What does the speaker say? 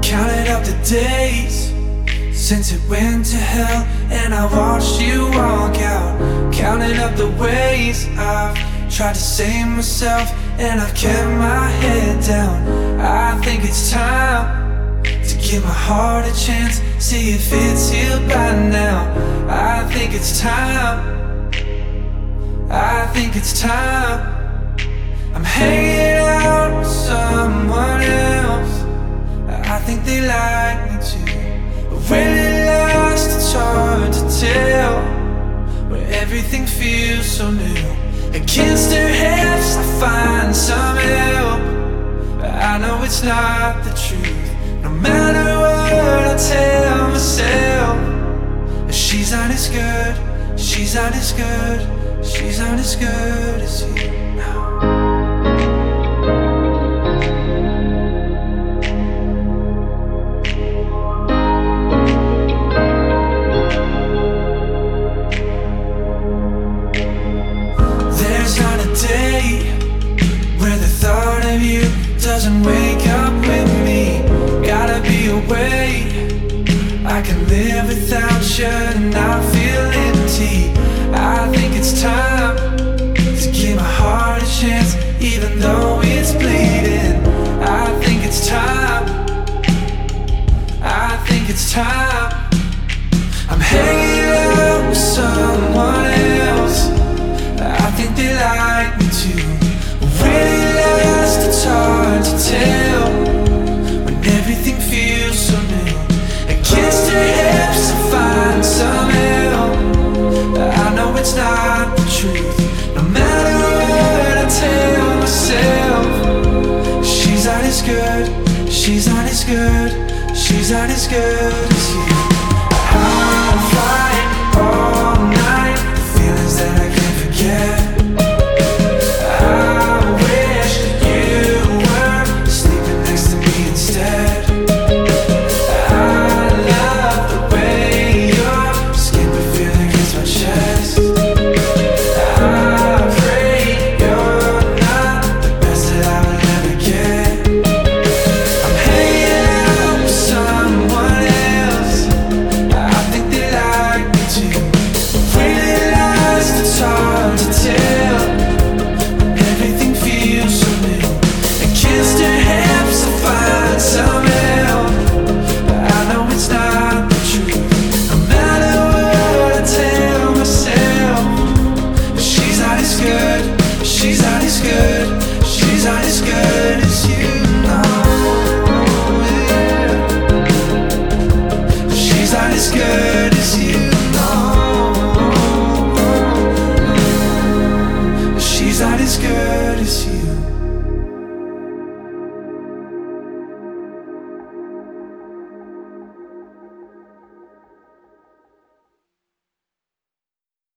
Counted up the days since it went to hell, and I watched you walk out. Counted up the ways I've tried to save myself, and I've kept my head down. I think it's time to give my heart a chance, see if it's healed by now. I think it's time, I think it's time. I'm hanging out with someone else, I think they like me too. But when it lasts, it's hard to tell, where everything feels so new. Against their hips I find some help, but I know it's not the truth. No matter what I tell myself, she's not as good, she's not as good, she's not as good as you now. Where the thought of you doesn't wake up with me. Gotta be away, I can live without you and not feel empty. I think it's time to give my heart a chance, even though it's bleeding. I think it's time, I think it's time. I'm hanging out with someone else, I think they like me too. When it lasts, it's hard to tell, when everything feels so new. Against her hips I find some help, I know it's not the truth. No matter what I tell myself, she's not as good, she's not as good, she's not as good as you.